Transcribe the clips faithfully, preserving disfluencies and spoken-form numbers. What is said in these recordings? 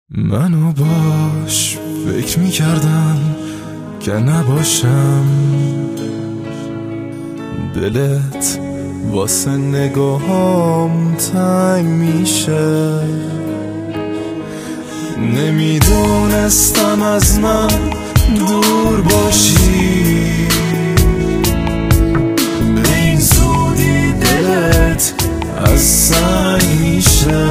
منو باش فکر میکردم که نباشم، دلت واسه نگاهام تنگ میشه. نمیدونستم از من دور باشی، به این زودی دلت از سنگ میشه.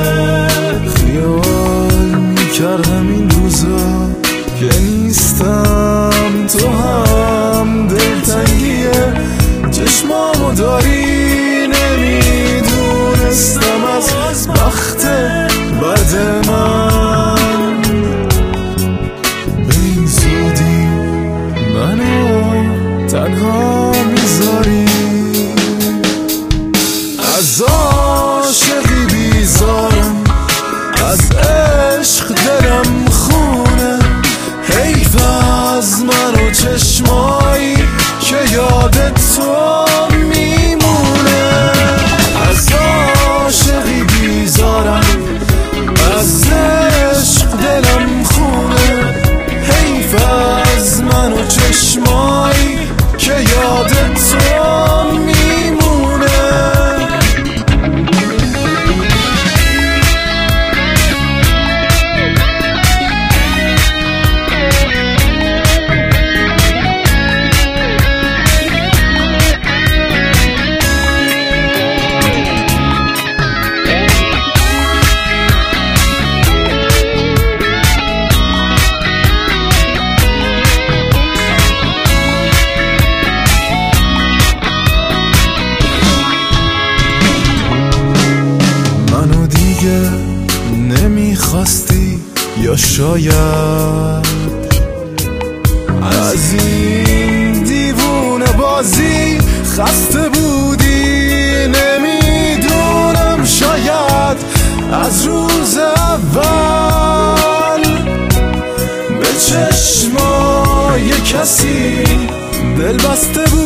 خیال میکردم این روزا که نیستم، تو هم دلتنگیه چشمامو داری. نمیدونستم از بخت بد من، به این زودی منو تنها میذاری. از عاشقی بیزارم، از عشق دلم خونه. حیف از من و چشمایی که یادت تو میمونه. از عاشقی بیزارم، از عشق دلم خونه. حیف از من و چشمایی که یادت تو میمونه. نمیخواستی یا شاید از این دیوونه بازی خسته بودی. نمیدونم، شاید از روز اول به چشمای کسی دل بسته بود.